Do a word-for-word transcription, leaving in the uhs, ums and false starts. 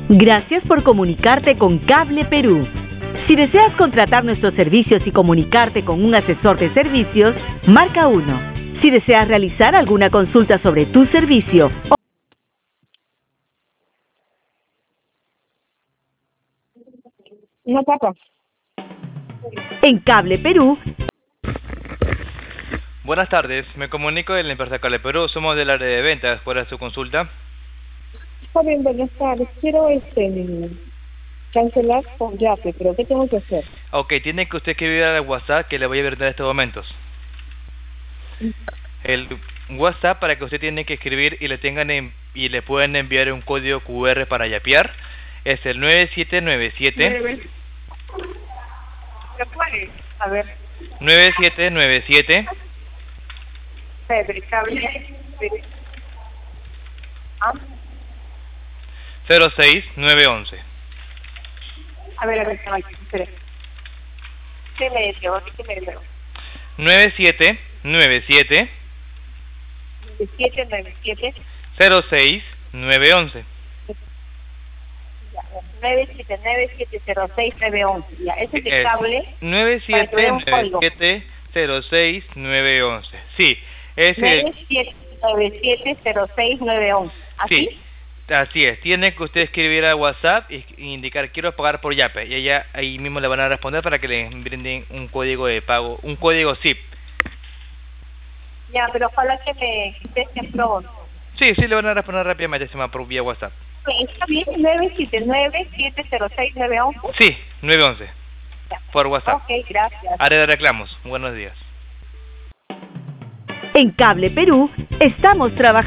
Gracias por comunicarte con Cable Perú. Si deseas contratar nuestros servicios y comunicarte con un asesor de servicios, marca uno. Si deseas realizar alguna consulta sobre tu servicio o... No, papá. En Cable Perú... Buenas tardes, me comunico de la empresa Cable Perú, somos del área de ventas. ¿Cuál es su consulta? Está bien, buenas tardes. Quiero este cancelar con Yape, pero ¿qué tengo que hacer? Ok, tiene que usted escribir al WhatsApp que le voy a brindar en estos momentos. El WhatsApp para que usted tiene que escribir y le tengan en, y le pueden enviar un código Q R para yapear es el nueve siete nueve siete ¿Me puede? A ver. nueve siete nueve siete ¿Ah? cero seis nueve once. A ver, a ver, caballo, espere. ¿Qué me dio? ¿Qué me dio? nueve siete nueve siete siete nueve siete cero seis nueve once. nueve siete nueve siete cero seis nueve once. Ya, ese es de cable. nueve siete nueve siete cero seis nueve once. Sí, es el... nueve siete nueve siete cero seis nueve once. ¿Así? Sí. Así es, tiene que usted escribir a WhatsApp y indicar quiero pagar por Yape y ella ahí mismo le van a responder para que le brinden un código de pago, un código zip. Ya, pero ojalá que me contesten pronto. Sí, sí, le van a responder rápidamente, se me por vía WhatsApp. ¿Está bien? nueve siete nueve siete cero seis nueve once. Sí, nueve once. Ya. Por WhatsApp. Ok, gracias. Área de reclamos. Buenos días. En Cable Perú estamos trabajando.